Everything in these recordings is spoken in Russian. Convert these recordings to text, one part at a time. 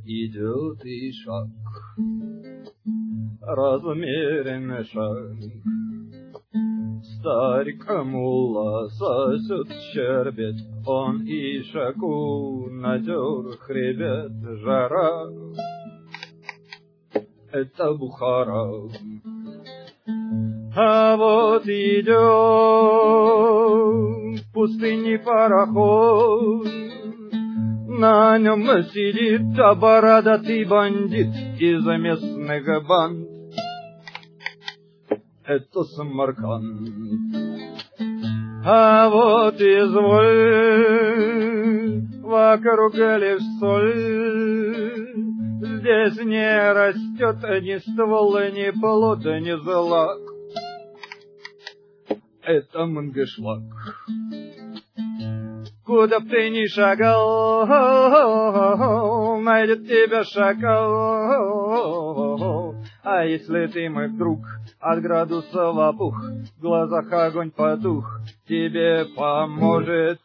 идет и шаг, размеренный шаг. Старик мулла сосет щербет, он ишаку натер хребет. Жара — это Бухара. А вот идет в пустыне пароход, на нем сидит бородатый бандит из местных банд. Это Самарканд. А вот изволь, вокруг лишь соль, здесь не растет ни ствол, ни плод, ни злак. Это Мангышлак. Куда б ты ни шагал, найдет тебя шакал. А если ты, мой друг, от градусов опух, в глазах огонь потух, тебе поможет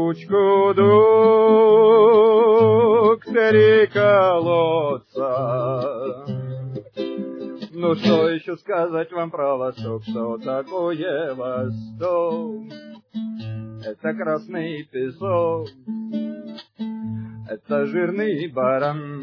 Учкудук, 3 колодца. Ну что еще сказать вам про Восток? Что такое Восток? Это красный песок, это жирный баран,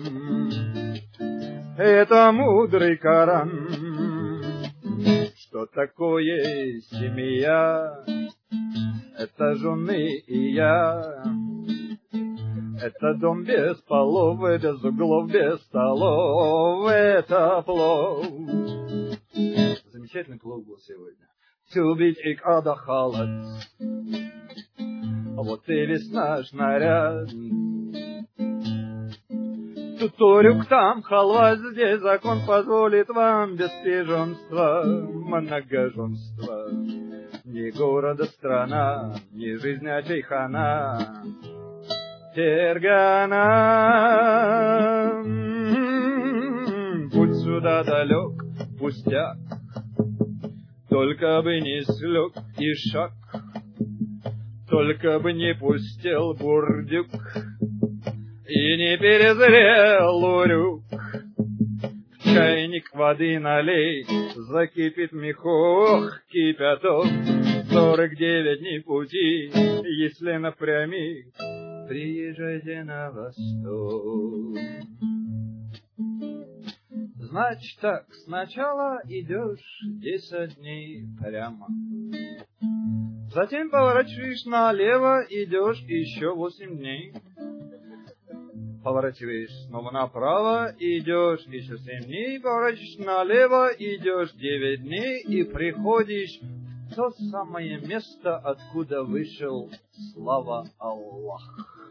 это мудрый Коран. Что такое семья? Это жены и я. Это дом без полов, без углов, без столов. Это плов. Замечательный плов был сегодня. Тюбить и когда халат. Вот и весна ж наряд. Тут урюк, там халва, здесь закон позволит вам без пижонства, многоженства. Ни город, а страна, ни жизнь, а чайхана. Фергана, путь сюда далек, пустяк, только бы не слег и шаг, только бы не пустел бурдюк и не перезрел урюк. В чайник воды налей, закипит мехох, кипяток. 49 дней пути, если напрямик, приезжайте на восток. Значит так, сначала идешь 10 дней прямо, затем поворачиваешь налево, идешь еще 8 дней. Поворачиваешь снова направо, идешь еще 7 дней, поворачиваешь налево, идешь 9 дней и приходишь в то самое место, откуда вышел, слава Аллах.